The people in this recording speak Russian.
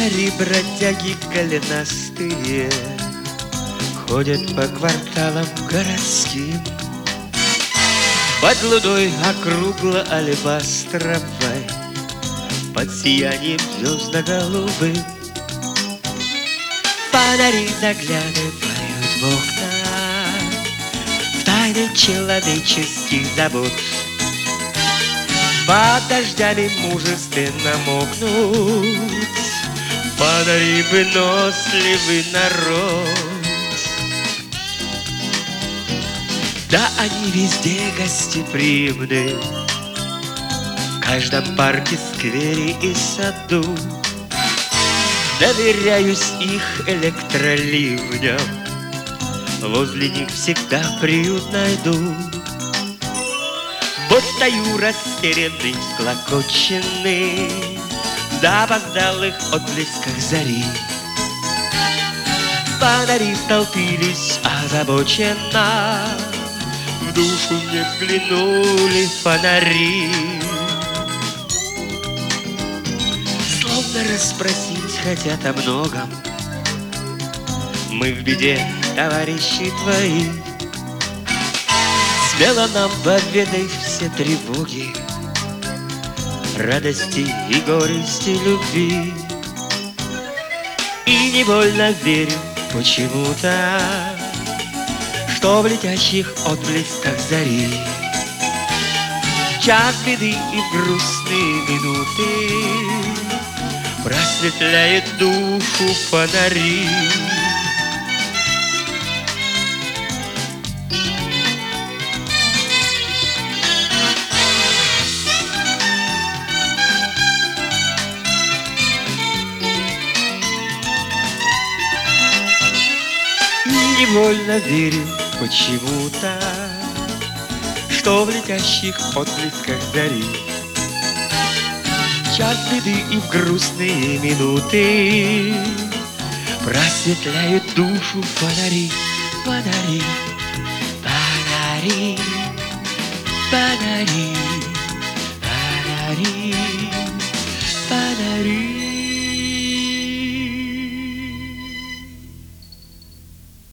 Фонари, бродяги голенастые ходят по кварталам городским. Под луной округло-алебастровой, под сиянием звездно-голубым. Фонари заглядывают в окна, в тайны человеческих забот. Под дождями мужественно мокнут фонари, выносливый народ. Да, они везде гостеприимны, в каждом парке, сквере и саду. Доверяюсь их электроливням, возле них всегда приют найду. Вот стою растерянный, всклокоченный, в запоздалых отблесках зари. Фонари столпились озабоченно, в душу мне взглянули фонари. Словно расспросить хотят о многом, мы в беде, товарищи твои. Смело нам поведай все тревоги, радости и горести любви. И невольно верю почему-то, что в летящих отблесках зари час беды и в грустные минуты просветляет душу фонари. Невольно верю почему-то, что в летящих отблесках зари час беды и в грустные минуты просветляют душу фонари, фонари, фонари, фонари.